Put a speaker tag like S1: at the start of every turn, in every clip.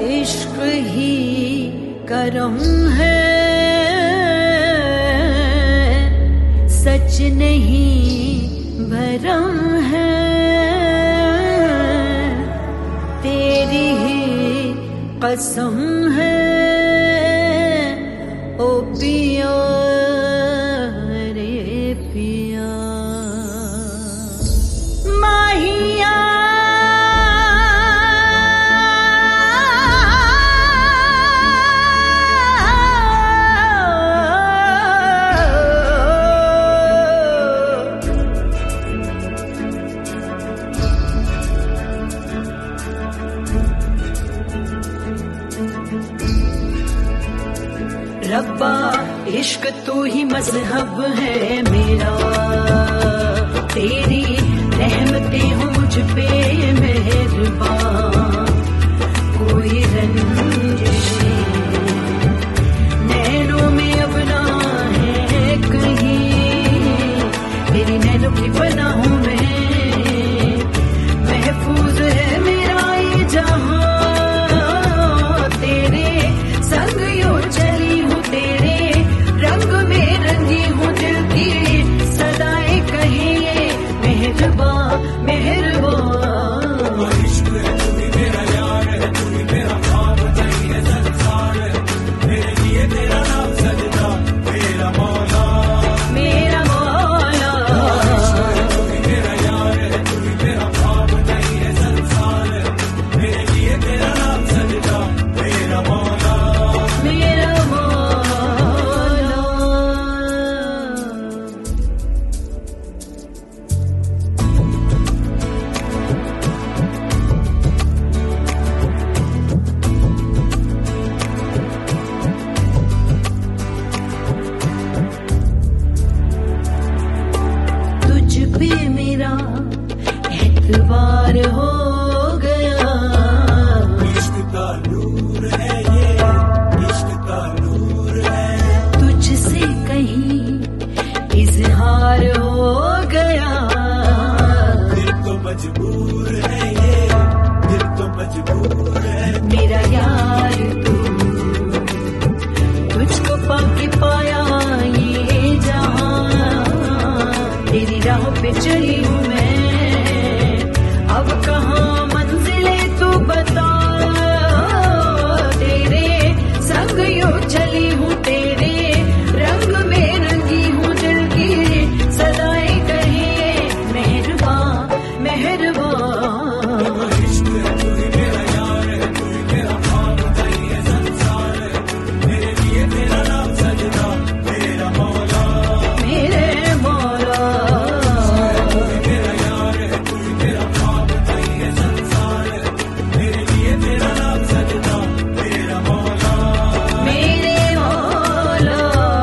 S1: इश्क ही करम है, सच नहीं भरम है। तेरी ही कसम है ओ पिया रे पिया। माहिया रब्बा इश्क तू ही मजहब है मेरा, तेरी रहमतें हो मुझ पे मेहरबान। कोई रंजिश नैनों में अब ना है कहीं, तेरी नैनों की पनाहों में महफूज है मेरा ये जहां। तेरे संग यूं चली हूँ, तेरे रंग में रंगी हूँ, दिल की सदाएं कहे मेहरबान मेहरबान।
S2: इश्क है तू ही मेरा यार है, तू ही मेरा ख्वाब चाहिए संसार है, मेरे लिए तेरा नाम सजदा मेरा मौला
S1: मेरा मौला।
S2: इश्क है तू ही मेरा यार है, तू ही मेरा ख्वाब चाहिए संसार है, मेरे लिए तेरा नाम सजदा मेरा मौला
S1: मेरा मौला। तुझ पे मेरा एतबार हो गया,
S2: इश्क का नूर है ये, इश्क का नूर है।
S1: तुझसे कहीं इजहार हो गया।
S2: दिल तो मजबूर है ये, दिल तो मजबूर है।
S1: मेरा यार तू, तुझको पाके पाया ये जहां। तेरी राह पे चली हूँ मैं, अब कहाँ मंजिले तू बता। तेरे संग यूं चली हूँ, तेरे रंग में रंगी हूँ, दिल की सदाएं कहे मेहरबान मेहरबान।
S2: इश्क है तू ही मेरा यार है, तू ही मेरा ख्वाब चाहिए संसार है, मेरे लिए तेरा नाम सजदा मेरा मौला
S1: मेरे मौला।
S2: तू ही मेरा यार है, तू ही मेरा ख्वाब चाहिए संसार है, मेरे लिए तेरा नाम सजदा मेरा मौला
S1: मेरे मौला।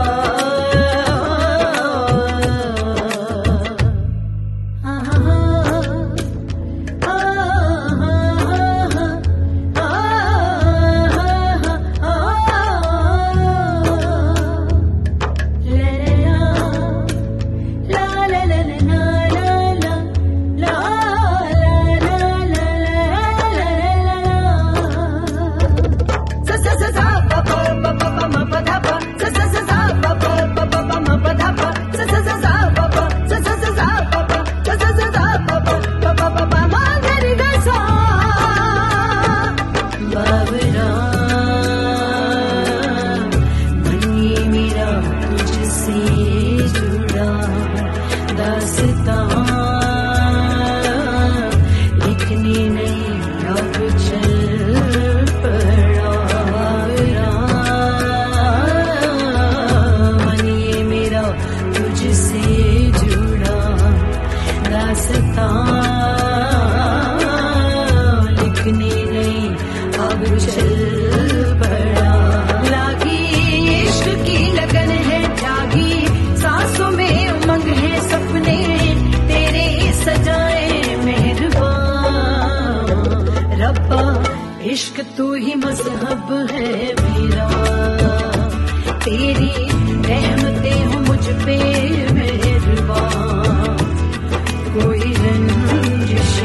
S1: लिखने नहीं अब चल पड़ा। लागी इश्क की लगन है जागी, सांसों में उमंग है सपने तेरे सजाए मेहरबान। रब्बा इश्क तू ही मजहब है मेरा, तेरी रहमतें हो मुझ पे मेहरबान। कोई रंजिश